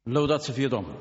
Lăudați să fie Domnul!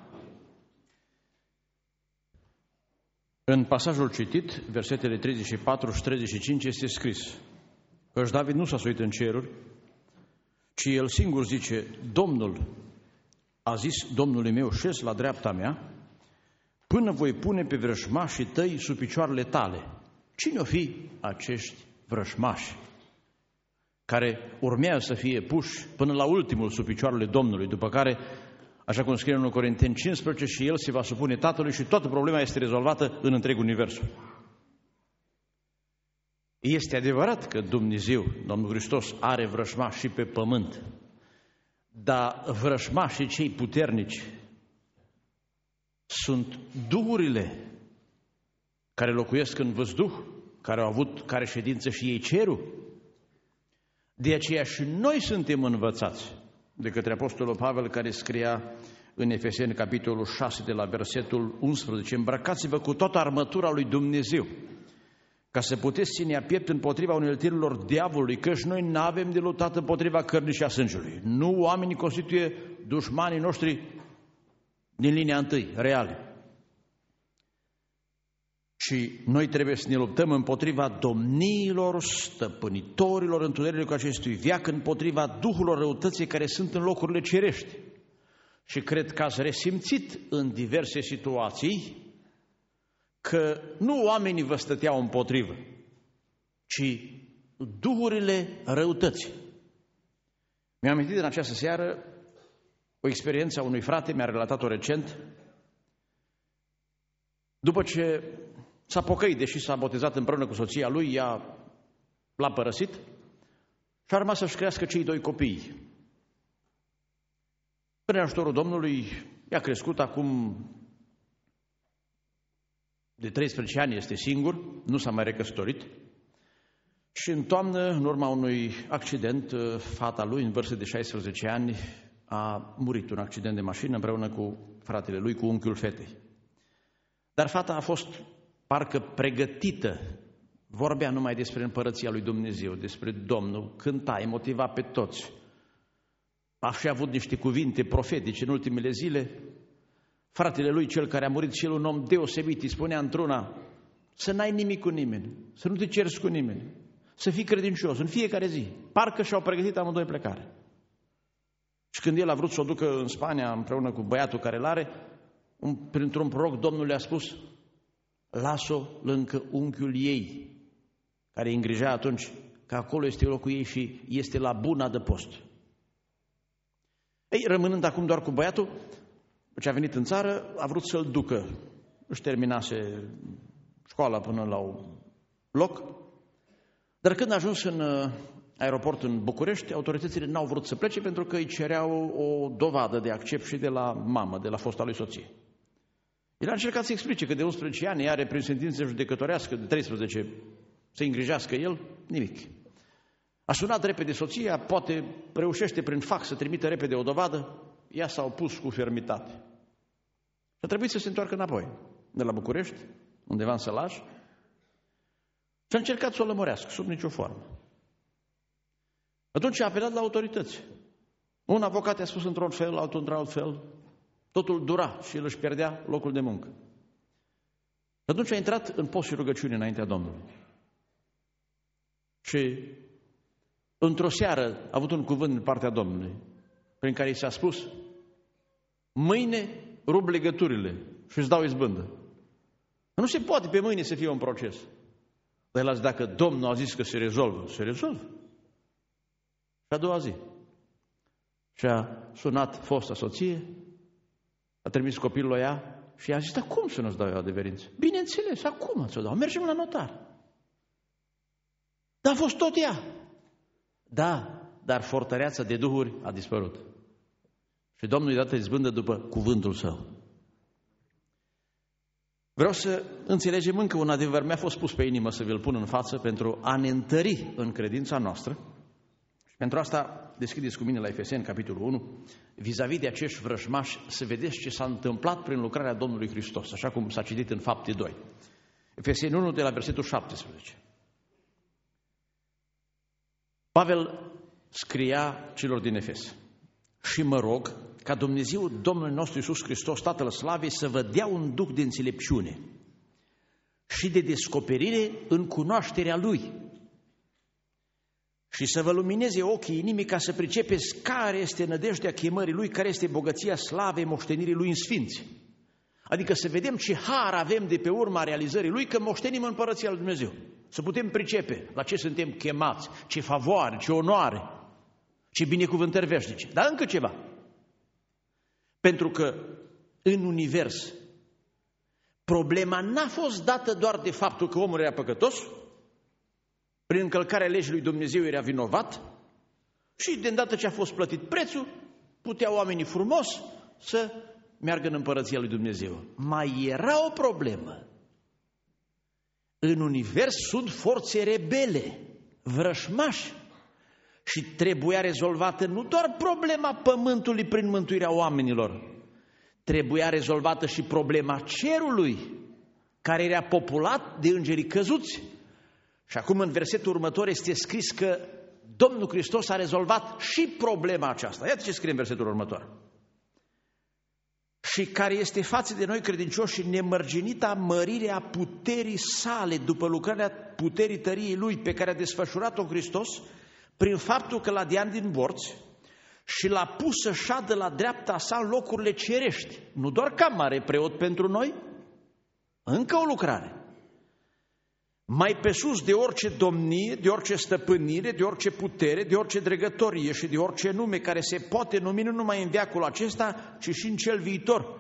În pasajul citit, versetele 34 și 35, este scris: căci David nu s-a suit în ceruri, ci el singur zice: Domnul a zis Domnului meu, șez la dreapta mea, până voi pune pe vrăjmașii tăi sub picioarele tale. Cine o fi acești vrăjmași care urmează să fie puși până la ultimul sub picioarele Domnului, după care, așa cum scrie în 1 Corinteni 15, și el se va supune Tatălui și toată problema este rezolvată în întreg universul. Este adevărat că Dumnezeu, Domnul Hristos, are vrăjmași și pe pământ, dar vrăjmașii cei puternici sunt duhurile care locuiesc în văzduh, care au avut care ședință și ei cerul. De aceea și noi suntem învățați de către Apostolul Pavel, care scria în Efeseni, capitolul 6, de la versetul 11: îmbrăcați-vă cu toată armătura lui Dumnezeu, ca să puteți ține a piept împotriva uneltirilor diavolului, căci noi n-avem de luptat împotriva cărnii și a sângelui. Nu oamenii constituie dușmanii noștri din linia întâi, reale. Și noi trebuie să ne luptăm împotriva domniilor, stăpânitorilor întunericului acestui veac, împotriva duhurilor răutății care sunt în locurile cerești. Și cred că ați resimțit în diverse situații că nu oamenii vă stăteau împotrivă, ci duhurile răutății. Mi-am amintit în această seară o experiență a unui frate, mi-a relatat-o recent. După ce s-a pocăit, deși s-a botezat împreună cu soția lui, ea l-a părăsit și a rămas să-și crească cei doi copii. Prin ajutorul Domnului i-a crescut, acum de 13 ani este singur, nu s-a mai recăsătorit. Și în toamnă, în urma unui accident, fata lui, în vârstă de 16 ani, a murit un accident de mașină împreună cu fratele lui, cu unchiul fetei. Dar fata a fost parcă pregătită, vorbea numai despre împărăția lui Dumnezeu, despre Domnul, cânta, îi motiva pe toți. A și avut niște cuvinte profetice în ultimele zile. Fratele lui, cel care a murit, și el un om deosebit, îi spunea într-una: să n-ai nimic cu nimeni, să nu te cerți cu nimeni, să fii credincios în fiecare zi. Parcă și-au pregătit amândoi plecare. Și când el a vrut să o ducă în Spania împreună cu băiatul care l-are, printr-un proroc Domnul le-a spus: las-o lângă unchiul ei, care îi îngrija atunci, că acolo este locul ei și este la bun adăpost. Ei, rămânând acum doar cu băiatul, ce a venit în țară, a vrut să-l ducă. Își terminase școala până la un loc, dar când a ajuns în aeroport în București, autoritățile n-au vrut să plece pentru că îi cereau o dovadă de accept și de la mamă, de la fosta lui soție. El a încercat să explice că de 11 ani are prin sentință judecătorească de 13 să îngrijească el, nimic. A sunat repede soția, poate reușește prin fax să trimită repede o dovadă, ea s-a opus cu fermitate. Și a trebuit să se întoarcă înapoi, de la București, undeva în Sălaj, și a încercat să o lămurească, sub nicio formă. Atunci a apelat la autorități. Un avocat i-a spus într-un fel, altul într-alt fel. Totul dura și el își pierdea locul de muncă. Atunci a intrat în post și rugăciune înaintea Domnului. Și într-o seară a avut un cuvânt din partea Domnului, prin care i s-a spus: mâine rup legăturile și îți dau izbândă. Nu se poate pe mâine să fie un proces. Dar el a zis: dacă Domnul a zis că se rezolvă, se rezolvă. Și a doua zi și a sunat fosta soție, a trimis copilul la ea și a zis: dar cum să nu-ți dau eu adeverință? Bineînțeles, acum ți-o dau, mergem la notar. Dar a fost tot ea. Da, dar fortăreața de duhuri a dispărut. Și Domnul îi dată izbândă după cuvântul său. Vreau să înțelegem încă un adevăr, mi-a fost pus pe inimă să vi-l pun în față pentru a ne întări în credința noastră. Și pentru asta deschideți cu mine la Efeseni, capitolul 1, vis-a-vis de acești vrăjmași, să vedeți ce s-a întâmplat prin lucrarea Domnului Hristos, așa cum s-a citit în Fapte 2. Efeseni 1, de la versetul 17. Pavel scria celor din Efes: și mă rog ca Dumnezeu, Domnul nostru Iisus Hristos, Tatăl Slavei, să vă dea un duh de înțelepciune și de descoperire în cunoașterea Lui și să vă lumineze ochii inimii ca să pricepeți care este nădejdea chemării Lui, care este bogăția slavei moștenirii Lui în sfinți. Adică să vedem ce har avem de pe urma realizării Lui, că moștenim Împărăția Lui Dumnezeu. Să putem pricepe la ce suntem chemați, ce favoare, ce onoare, ce binecuvântări veșnice. Dar încă ceva. Pentru că în univers problema n-a fost dată doar de faptul că omul era păcătos, prin încălcarea legii lui Dumnezeu era vinovat și de îndată ce a fost plătit prețul, puteau oamenii frumos să meargă în Împărăția lui Dumnezeu. Mai era o problemă. În univers sunt forțe rebele, vrășmași, și trebuia rezolvată nu doar problema pământului prin mântuirea oamenilor, trebuia rezolvată și problema cerului, care era populat de îngerii căzuți. Și acum în versetul următor este scris că Domnul Hristos a rezolvat și problema aceasta. Iată ce scrie în versetul următor. Și care este față de noi credincioși nemărginita mărirea puterii sale după lucrarea puterii tăriei Lui pe care a desfășurat-o Hristos prin faptul că l-a deat din morți și l-a pus să șadă la dreapta sa în locurile cerești. Nu doar ca mare preot pentru noi, încă o lucrare. Mai pe sus de orice domnie, de orice stăpânire, de orice putere, de orice dregătorie și de orice nume care se poate numi nu numai în veacul acesta, ci și în cel viitor.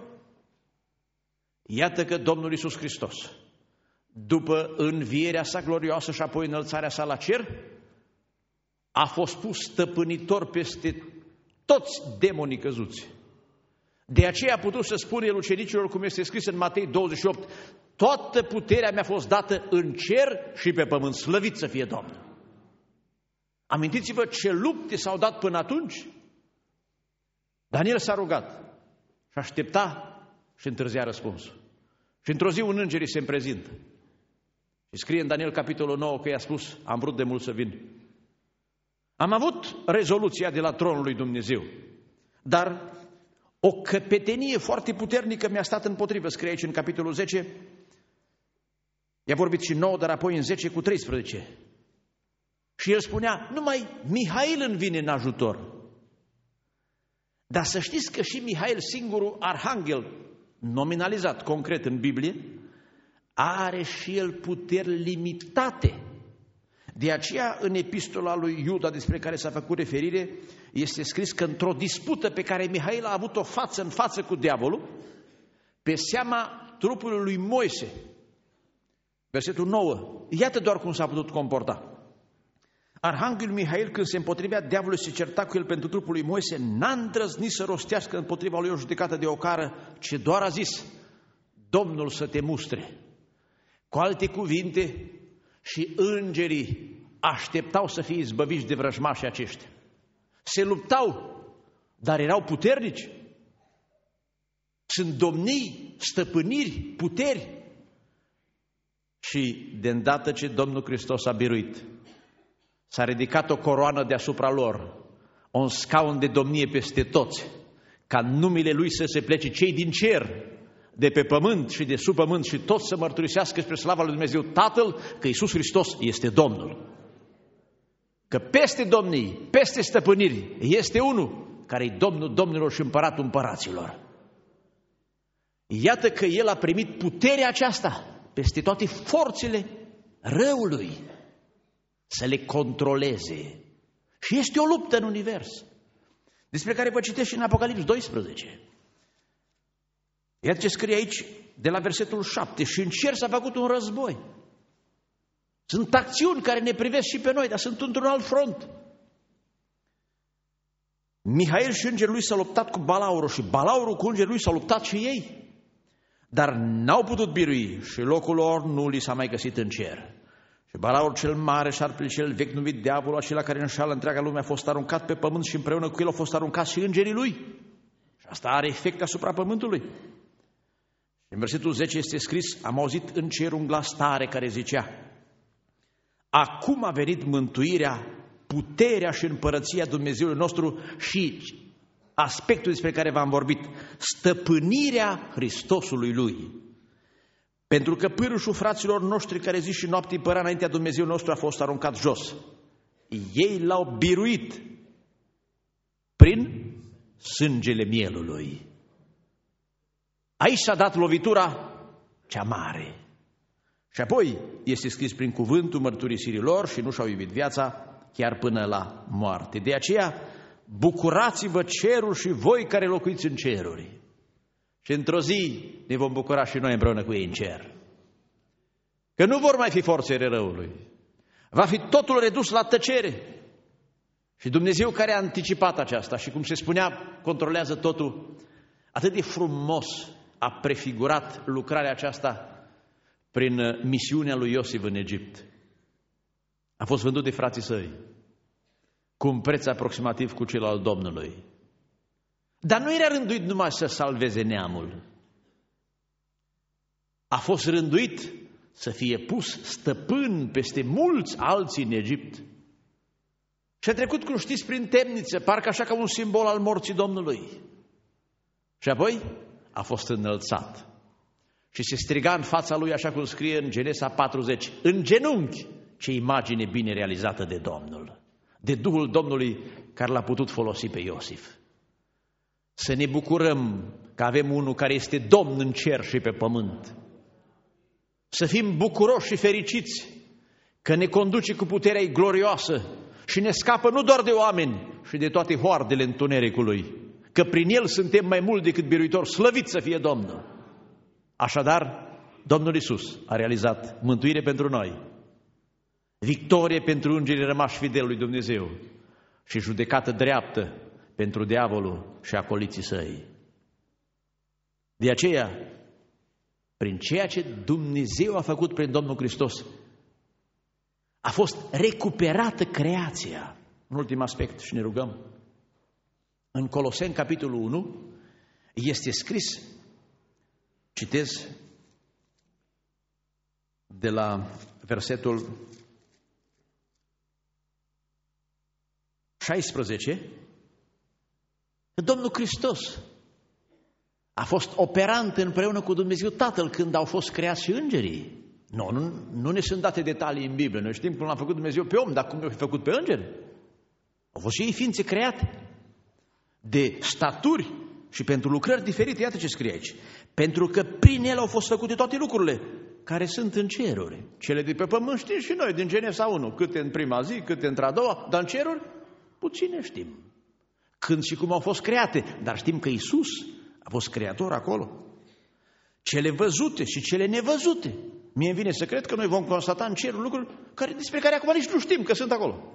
Iată că Domnul Iisus Hristos, după învierea sa glorioasă și apoi înălțarea sa la cer, a fost pus stăpânitor peste toți demonii căzuți. De aceea a putut să spune el ucenicilor, cum este scris în Matei 28, toată puterea mi-a fost dată în cer și pe pământ, slăvit să fie Domnul. Amintiți-vă ce lupte s-au dat până atunci. Daniel s-a rugat și aștepta și întârzia răspunsul. Și într-o zi un înger se împrezintă. Și scrie în Daniel capitolul 9 că i-a spus, am vrut de mult să vin. Am avut rezoluția de la tronul lui Dumnezeu, dar o căpetenie foarte puternică mi-a stat împotrivă, scrie aici în capitolul 10, i-a vorbit și 9, dar apoi în 10 cu 13. Și el spunea, numai Mihail îmi vine în ajutor. Dar să știți că și Mihail, singurul arhanghel nominalizat concret în Biblie, are și el puteri limitate. De aceea, în epistola lui Iuda, despre care s-a făcut referire, este scris că într-o dispută pe care Mihail a avut-o față în față cu diavolul, pe seama trupului lui Moise, versetul 9, iată doar cum s-a putut comporta. Arhanghelul Mihail, când se împotrivea diavolului, se certa cu el pentru trupul lui Moise, n-a îndrăznit să rostească împotriva lui o judecată de ocară, ci doar a zis, Domnul să te mustre. Cu alte cuvinte, și îngerii așteptau să fie izbăviți de vrăjmașii aceștia. Se luptau, dar erau puternici. Sunt domnii, stăpâniri, puteri. Și de îndată ce Domnul Hristos a biruit, s-a ridicat o coroană deasupra lor, un scaun de domnie peste toți, ca în numele Lui să se plece cei din cer, de pe pământ și de sub pământ și toți să mărturisească spre slava lui Dumnezeu Tatăl că Iisus Hristos este Domnul. Că peste domnii, peste stăpâniri, este unul care e Domnul domnilor și împăratul împăraților. Iată că El a primit puterea aceasta peste toate forțele răului să le controleze. Și este o luptă în univers, despre care vă citesc și în Apocalips 12. Iată ce scrie aici de la versetul 7. Și în cer s-a făcut un război. Sunt acțiuni care ne privesc și pe noi, dar sunt într-un alt front. Mihail și îngerul lui s-au luptat cu Balaurul și Balaurul cu îngerul lui s-au luptat și ei. Dar n-au putut birui și locul lor nu li s-a mai găsit în cer. Și Balaur cel mare, șarpele cel vechi numit diavolul, acela care înșală întreaga lume, a fost aruncat pe pământ și împreună cu el au fost aruncați și îngerii lui. Și asta are efect asupra pământului. În versetul 10 este scris, am auzit în cer un glas tare care zicea, acum a venit mântuirea, puterea și împărăția Dumnezeului nostru și aspectul despre care v-am vorbit, stăpânirea Hristosului Lui. Pentru că pârâșul fraților noștri care zi și noapte părea înaintea Dumnezeu nostru a fost aruncat jos. Ei l-au biruit prin sângele mielului. Aici s-a dat lovitura cea mare. Și apoi este scris prin cuvântul mărturisirii lor și nu și-au iubit viața chiar până la moarte. De aceea, bucurați-vă cerul și voi care locuiți în ceruri. Și într-o zi ne vom bucura și noi împreună cu ei în cer. Că nu vor mai fi forțele răului. Va fi totul redus la tăcere. Și Dumnezeu care a anticipat aceasta și, cum se spunea, controlează totul, atât de frumos a prefigurat lucrarea aceasta prin misiunea lui Iosif în Egipt. A fost vândut de frații săi cu un preț aproximativ cu cel al Domnului. Dar nu era rânduit numai să salveze neamul. A fost rânduit să fie pus stăpân peste mulți alții în Egipt. Și a trecut, cum știți, prin temniță, parcă așa ca un simbol al morții Domnului. Și apoi a fost înălțat. Și se striga în fața lui, așa cum scrie în Genesa 40, în genunchi, ce imagine bine realizată de Domnul, de Duhul Domnului care l-a putut folosi pe Iosif. Să ne bucurăm că avem unul care este Domn în cer și pe pământ. Să fim bucuroși și fericiți că ne conduce cu puterea ei glorioasă și ne scapă nu doar de oameni și de toate hoardele întunericului, că prin el suntem mai mult decât biruitori, slăvit să fie Domnul. Așadar, Domnul Iisus a realizat mântuire pentru noi, victorie pentru îngerii rămași fideli lui Dumnezeu și judecată dreaptă pentru diavolul și acoliții săi. De aceea, prin ceea ce Dumnezeu a făcut prin Domnul Hristos, a fost recuperată creația. Un ultim aspect și ne rugăm. În Coloseni, capitolul 1, este scris, citez de la versetul 16, că Domnul Hristos a fost operant împreună cu Dumnezeu Tatăl când au fost creați și îngerii. Nu ne sunt date detalii în Biblie. Noi știm cum l-a făcut Dumnezeu pe om, dar cum l-a făcut pe îngeri? Au fost și ei ființe create de staturi și pentru lucrări diferite. Iată ce scrie aici. Pentru că prin el au fost făcute toate lucrurile care sunt în ceruri. Cele de pe pământ știm și noi, din Genesa 1, câte în prima zi, câte într-a doua, dar în ceruri puține știm. Când și cum au fost create, dar știm că Iisus a fost creator acolo. Cele văzute și cele nevăzute. Mie îmi vine să cred că noi vom constata în cerul lucruri despre care acum nici nu știm că sunt acolo.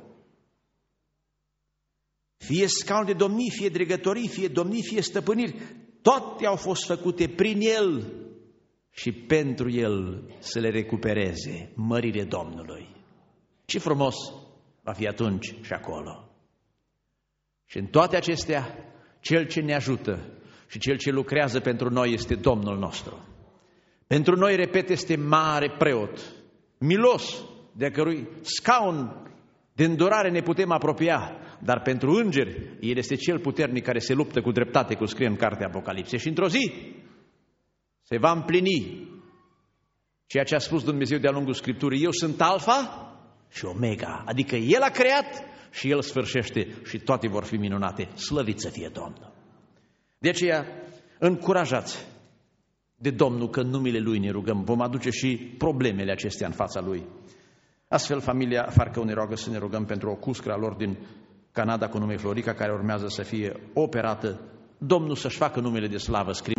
Fie scaun de domnii, fie dregătorii, fie domnii, fie stăpâniri, toate au fost făcute prin El și pentru El să le recupereze, mărire Domnului. Ce frumos va fi atunci și acolo. Și în toate acestea, Cel ce ne ajută și Cel ce lucrează pentru noi este Domnul nostru. Pentru noi, repet, este mare preot, milos, de cărui scaun de îndurare ne putem apropia, dar pentru îngeri, El este cel puternic care se luptă cu dreptate, cum scrie în cartea Apocalipsei. Și într-o zi se va împlini ceea ce a spus Dumnezeu de-a lungul Scripturii. Eu sunt Alfa și Omega, adică El a creat și El sfârșește și toate vor fi minunate. Slăvit să fie Domnul! De aceea, încurajați de Domnul că în numele Lui ne rugăm, vom aduce și problemele acestea în fața Lui. Astfel, familia Farcău ne roagă să ne rugăm pentru o cuscră a lor din Canada cu nume Florica, care urmează să fie operată. Domnul să-și facă numele de slavă.